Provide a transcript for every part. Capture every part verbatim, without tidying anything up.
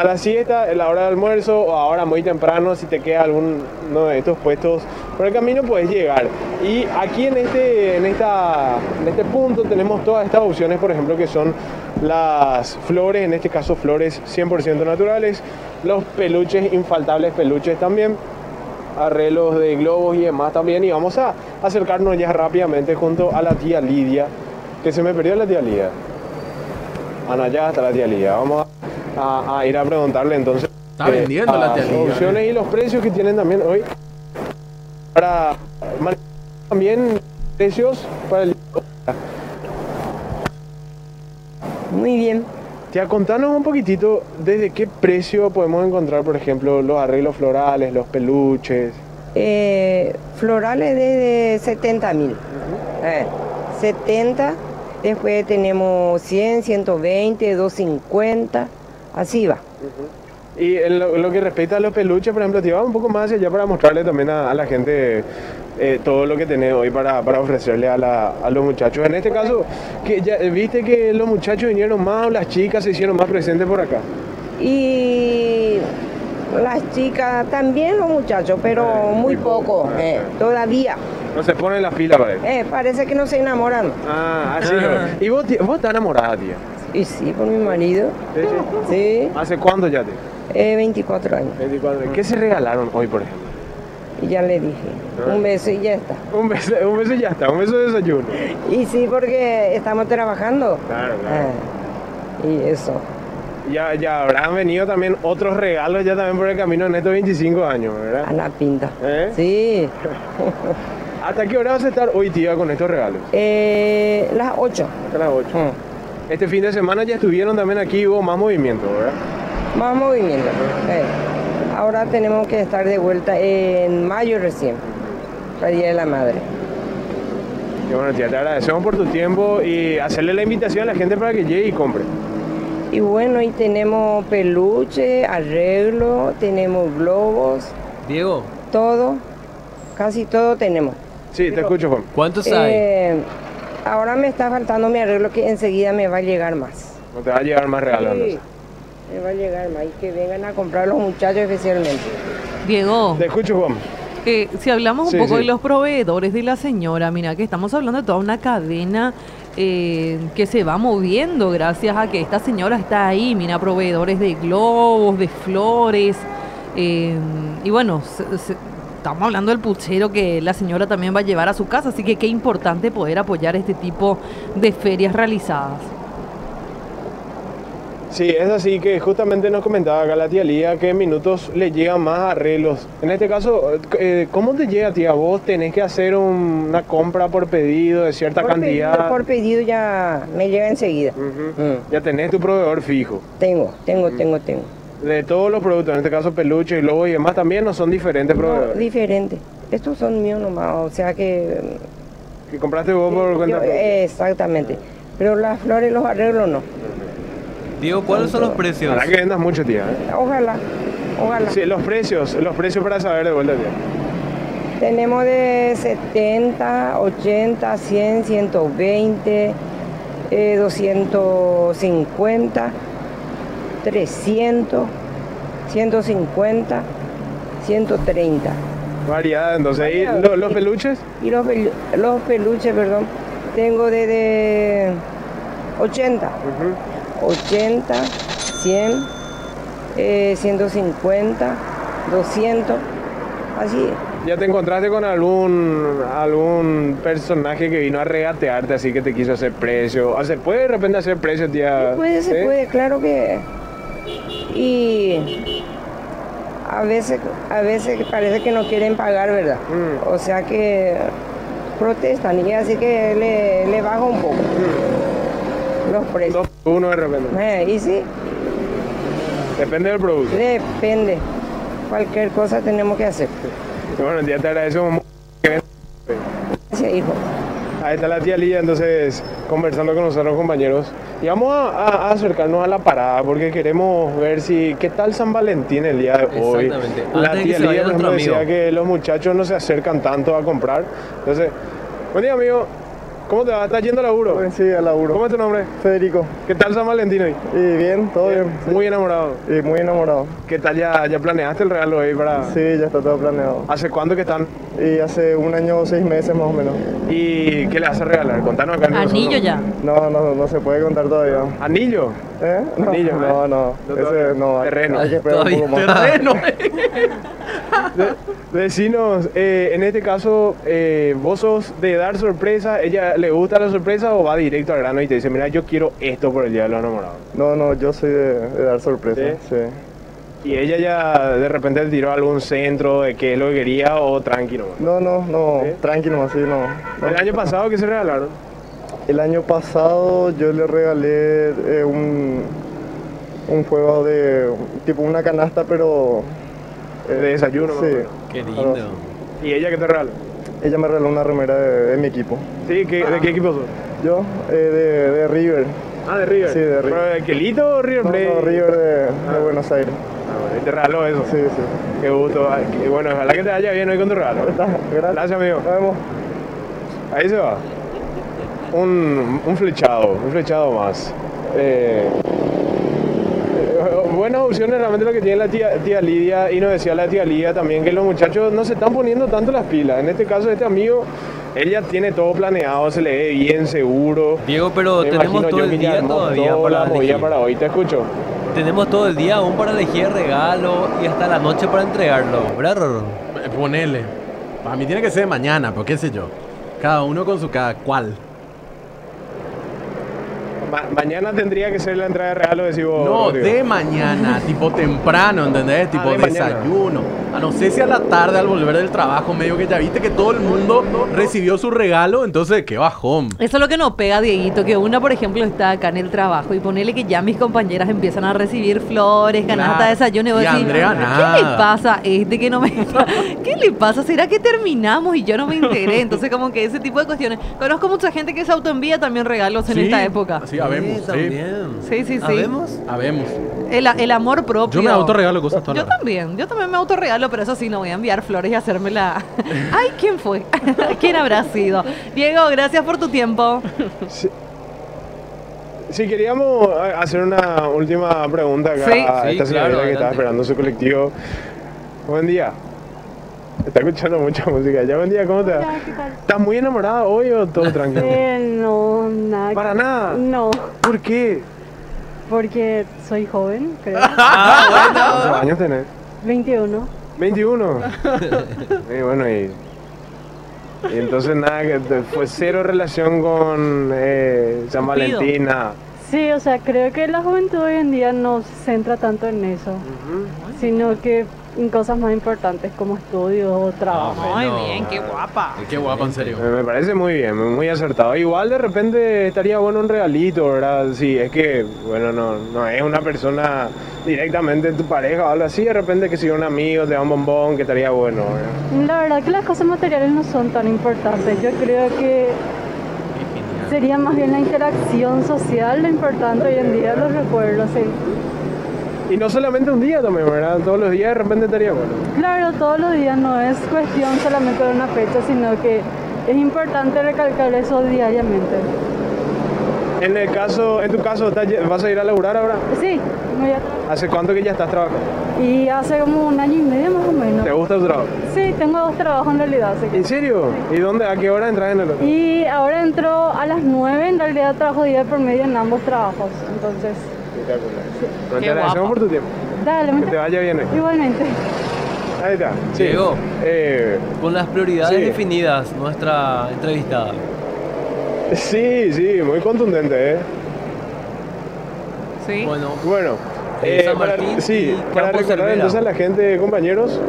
la siesta, en la hora de almuerzo o ahora muy temprano, si te queda alguno de estos puestos por el camino, puedes llegar. Y aquí en este, en, esta, en este punto tenemos todas estas opciones, por ejemplo, que son las flores, en este caso flores cien por ciento naturales, los peluches, infaltables peluches también, arreglos de globos y demás también. Y vamos a acercarnos ya rápidamente junto a la tía Lidia, que se me perdió la tía Lidia. Ana, ya está la tía Lidia. Vamos a, a, a ir a preguntarle entonces. Está eh, vendiendo la tía Lidia. Las opciones y los precios que tienen también hoy. Para también precios para el... Muy bien. Tía, contanos un poquitito desde qué precio podemos encontrar, por ejemplo, los arreglos florales, los peluches. Eh, florales desde setenta mil. Uh-huh. eh, setenta. Después tenemos cien, ciento veinte, doscientos cincuenta, así va. Uh-huh. Y en lo, en lo que respecta a los peluches, por ejemplo, te iba un poco más hacia allá para mostrarle también a, a la gente eh, todo lo que tenés hoy para, para ofrecerle a, la, a los muchachos. En este caso, que ya, ¿viste que los muchachos vinieron más o las chicas se hicieron más presentes por acá? Y las chicas también, los muchachos, pero eh, muy, muy poco, poco eh, todavía. No se ponen las pilas para él. Eh, parece que no se enamoran. Ah, así ah. ¿Y vos, vos estás enamorada, tía? Y sí, por mi marido. ¿Sí? Sí. ¿Sí? ¿Hace cuánto ya, tía? Eh, veinticuatro años. veinticuatro años. ¿Qué se regalaron hoy, por ejemplo? Y ya le dije, ah. un beso y ya está. Un beso, un beso y ya está, un beso de desayuno. Y sí, porque estamos trabajando. Claro, claro. Ah, y eso. Ya, ya habrán venido también otros regalos ya también por el camino en estos veinticinco años, ¿verdad? A la pinta. ¿Eh? Sí. ¿Hasta qué hora vas a estar hoy, tía, con estos regalos? Eh, las ocho. Hasta las ocho. Mm. Este fin de semana ya estuvieron también aquí, hubo más movimiento, ¿verdad? Más movimiento. Eh. Ahora tenemos que estar de vuelta en mayo recién, para el Día de la Madre. Y bueno, tía, te agradecemos por tu tiempo y hacerle la invitación a la gente para que llegue y compre. Y bueno, y tenemos peluche, arreglo, tenemos globos. Diego. Todo, casi todo tenemos. Sí, te Pero, escucho, Juan. ¿Cuántos eh, hay? Ahora me está faltando mi arreglo que enseguida me va a llegar más. ¿No te va a llegar más regalos? Sí, me va a llegar más y que vengan a comprar los muchachos especialmente. Diego. Te escucho, Juan. Eh, si hablamos un sí, poco sí. de los proveedores de la señora, mira que estamos hablando de toda una cadena eh, que se va moviendo gracias a que esta señora está ahí, mira, proveedores de globos, de flores, eh, y bueno, se, se, estamos hablando del puchero que la señora también va a llevar a su casa, así que qué importante poder apoyar este tipo de ferias realizadas. Sí, es así que justamente nos comentaba acá la tía Lía que en minutos le llegan más arreglos. En este caso, eh, ¿cómo te llega, tía? ¿Vos tenés que hacer un, una compra por pedido de cierta por cantidad? Pedido, por pedido ya me llega enseguida. Uh-huh. mm. Ya tenés tu proveedor fijo. Tengo, tengo, uh-huh. tengo, tengo. De todos los productos, en este caso peluche, globos y demás, también no son diferentes proveedores. No, diferentes. Estos son míos nomás, o sea que... Que compraste vos por cuenta propia. Exactamente. Pero las flores, los arreglos no. Diego, ¿cuáles son los precios? Para que vendas mucho, tía. ¿eh? Ojalá, ojalá. Sí, los precios, los precios para saber de vuelta, tía. Tenemos de setenta, ochenta, cien, ciento veinte, eh, doscientos cincuenta, trescientos, ciento cincuenta, ciento treinta. Variedad, entonces. Variedad. ¿Y los, los peluches? Y los, los peluches, perdón, tengo de, de ochenta. Uh-huh. ochenta, cien, eh, ciento cincuenta, doscientos, así. ¿Ya te encontraste con algún algún personaje que vino a regatearte así que te quiso hacer precio? ¿Se puede de repente hacer precio, tía? Se puede, se ¿Sí? puede, claro que... Y a veces, a veces parece que no quieren pagar, ¿verdad? Mm. O sea que protestan y así que le, le bajo un poco. Mm. Los precios. Dos, uno de repente. Eh, ¿Y sí? Depende del producto. Depende. Cualquier cosa tenemos que hacer. Bueno, ya te agradecemos mucho. Gracias, hijo. Ahí está la tía Lía, entonces, conversando con nosotros, compañeros. Y vamos a, a acercarnos a la parada porque queremos ver si qué tal San Valentín el día de hoy. Exactamente. La Antes de tía que se vaya Lía, por ejemplo, nuestro decía amigo. que los muchachos no se acercan tanto a comprar. Entonces, buen día, amigo. ¿Cómo te va? ¿Estás yendo al laburo? Pues sí, al laburo. ¿Cómo es tu nombre? Federico. ¿Qué tal San Valentín hoy? Y bien, todo bien. Muy enamorado. Y muy enamorado. ¿Qué tal? ¿Ya, ya planeaste el regalo hoy para...? Sí, ya está todo planeado. ¿Hace cuánto que están? Y hace un año o seis meses más o menos. ¿Y qué le vas a regalar? Contanos acá. Anillo ya. No, no, no se puede contar todavía. ¿Anillo? ¿Eh? No, Anillo, no, ¿eh? no. No, todavía. Ese no. hay- Terreno. Hay que esperar un Todavía poco más. terreno. De- Decinos, eh, en este caso, eh, ¿vos sos de dar sorpresa? ¿Ella le gusta la sorpresa o va directo al grano y te dice, mira, yo quiero esto por el Día de los Enamorados? No, no, yo soy de, de dar sorpresa. ¿Sí? Sí. ¿Y ella ya de repente le tiró algún centro de qué es lo que quería o tranquilo? No, no, no. ¿Sí? Tranquilo, así no. no. ¿El año pasado qué se regalaron? El año pasado yo le regalé eh, un, un juego de tipo una canasta, pero De desayuno. sí. ¿no? Qué Algo lindo. así. ¿Y ella qué te regaló? Ella me regaló una remera de, de mi equipo. Sí, ¿qué- ¿de qué equipo sos? Yo, eh, de, de River. Ah, de River. Sí, de River. ¿Pero de Quelito o River No, Plate? no, River de, de Ah. Buenos Aires. Ah, bueno, y te regaló eso. Sí, sí. Qué gusto. Ay, qué bueno, ojalá que te vaya bien hoy con tu regalo. Gracias. Gracias, amigo. Nos vemos. Ahí se va. Un, un flechado, un flechado más. Eh, eh, buenas opciones realmente lo que tiene la tía, tía Lidia, y nos decía la tía Lidia también que los muchachos no se están poniendo tanto las pilas. En este caso, este amigo, ella tiene todo planeado, se le ve bien seguro. Diego, pero Me tenemos imagino todo yo el que ya día armó todavía toda para la movida elegir. para hoy. Te escucho. Tenemos todo el día aún para elegir regalo y hasta la noche para entregarlo, ¿verdad, Rorro? Eh, Ponele. Para mí tiene que ser mañana, pero qué sé yo. Cada uno con su cada cual. Ma- mañana tendría que ser la entrada de regalo, decís vos, No, Rodrigo. de mañana, tipo temprano, ¿entendés? Tipo de mañana. desayuno. A no sé si a la tarde al volver del trabajo, medio que ya viste que todo el mundo recibió su regalo, entonces qué bajón. Eso es lo que nos pega, Dieguito, que una, por ejemplo, está acá en el trabajo y ponele que ya mis compañeras empiezan a recibir flores, canasta Claro. de desayuno y vos Y decís, Andrea, ¿qué nada. le pasa a este que no me está? ¿Qué le pasa? ¿Será que terminamos y yo no me enteré? Entonces, como que ese tipo de cuestiones. Conozco mucha gente que se autoenvía también regalos en Sí, esta época. Sí, habemos, sí. también. Sí, sí, sí. ¿Habemos? Habemos. El, el amor propio. Yo me autorregalo cosas toda la Yo hora. también, yo también me autorregalo, pero eso sí, no voy a enviar flores y hacérmela. Ay, ¿quién fue? ¿Quién habrá sido? Diego, gracias por tu tiempo. Si queríamos eh, hacer una última pregunta acá Sí. a Sí, esta señorita claro, que adelante. está esperando su colectivo. Buen día. Está escuchando mucha música. Ya, buen día, ¿cómo te va? Hola, ¿qué tal? ¿Estás muy enamorada hoy o todo tranquilo? Eh, no, nada. Para nada. No, ¿Por qué? porque soy joven, creo. ¿Cuántos años tenés? veintiuno. veintiuno. Y bueno, y, y entonces nada, que te- fue cero relación con eh, San Cupido. Valentín, nada. Sí, o sea, creo que la juventud hoy en día no se centra tanto en eso, sino que en cosas más importantes como estudios o trabajo. Ay, no. bien, qué guapa. Qué guapa, en serio. Me me parece muy bien, muy acertado. Igual de repente estaría bueno un regalito, ¿verdad? Sí, es que, bueno, no, no es una persona directamente tu pareja o algo así. De repente que si un amigo te da un bombón, que estaría bueno, ¿verdad? La verdad que las cosas materiales no son tan importantes. Yo creo que sería más bien la interacción social lo importante hoy en día, los recuerdos. Sí. Y no solamente un día también, ¿verdad? Todos los días de repente estaría bueno. Claro, todos los días no es cuestión solamente de una fecha, sino que es importante recalcar eso diariamente. En el caso, en tu caso, ¿estás lle- ¿vas a ir a laburar ahora? Sí, me voy a tra- ¿Hace cuánto que ya estás trabajando? y hace como un año y medio más o menos. ¿Te gusta tu trabajo? Sí, tengo dos trabajos en realidad. así que- ¿En serio? ¿Y dónde, a qué hora entras en el otro? Y ahora entro a las nueve, en realidad trabajo día por medio en ambos trabajos. Entonces, Espectacular. Bueno, Qué te agradecemos guapo. por tu tiempo. dale, Que muchas- te vaya bien hoy. igualmente. Ahí está. Sí. Diego. Eh, Con las prioridades Sí. definidas, nuestra entrevistada. sí, sí, muy contundente, ¿eh? Sí. Bueno, Bueno, Eh, eh, San para, Martín sí, y para Campo recordar Cervera. entonces a la gente, compañeros,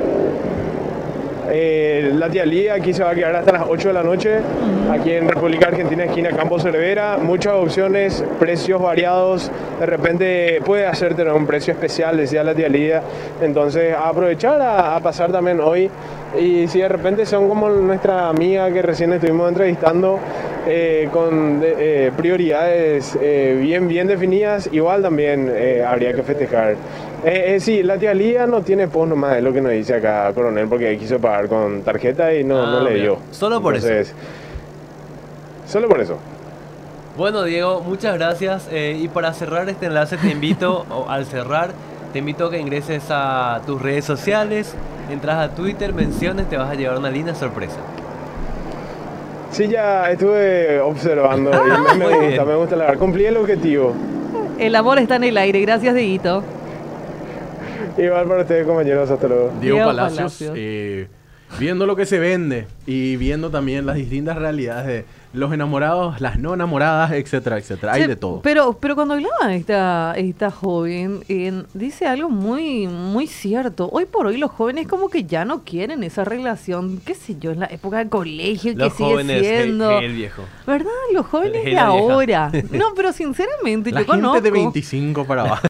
eh, la tía Lía aquí se va a quedar hasta las ocho de la noche, aquí en República Argentina, esquina Campo Cervera, muchas opciones, precios variados, de repente puede hacerte un precio especial, decía la tía Lía, entonces a aprovechar a, a pasar también hoy, y si de repente son como nuestra amiga que recién estuvimos entrevistando, eh, con de- eh, prioridades eh, bien, bien definidas, igual también eh, habría que festejar. Eh, eh, sí, la tía Lía no tiene post nomás, es lo que nos dice acá Coronel, porque quiso pagar con tarjeta y no, Ah, no le bien. dio. Solo por eso. Entonces, Solo por eso. Bueno, Diego, muchas gracias. Eh, y para cerrar este enlace te invito, o al cerrar, te invito a que ingreses a tus redes sociales, entras a Twitter, menciones, te vas a llevar una linda sorpresa. Sí, ya estuve observando y me, me Muy gusta, bien. me gusta la verdad. Cumplí el objetivo. El amor está en el aire. Gracias, Dieguito. Igual para ustedes, compañeros, hasta luego. Diego Diego Palacios, Palacios. eh, viendo lo que se vende y viendo también las distintas realidades de los enamorados, las no enamoradas, etcétera, etcétera. Hay Sí, de todo. Pero, pero cuando hablaba esta, esta joven, eh, dice algo muy, muy cierto. Hoy por hoy los jóvenes como que ya no quieren esa relación, qué sé yo, en la época del colegio, Los que sigue jóvenes, siendo. el, el viejo. ¿Verdad? Los jóvenes El- de la vieja. ahora. No, pero sinceramente, La yo gente conozco. de veinticinco para abajo.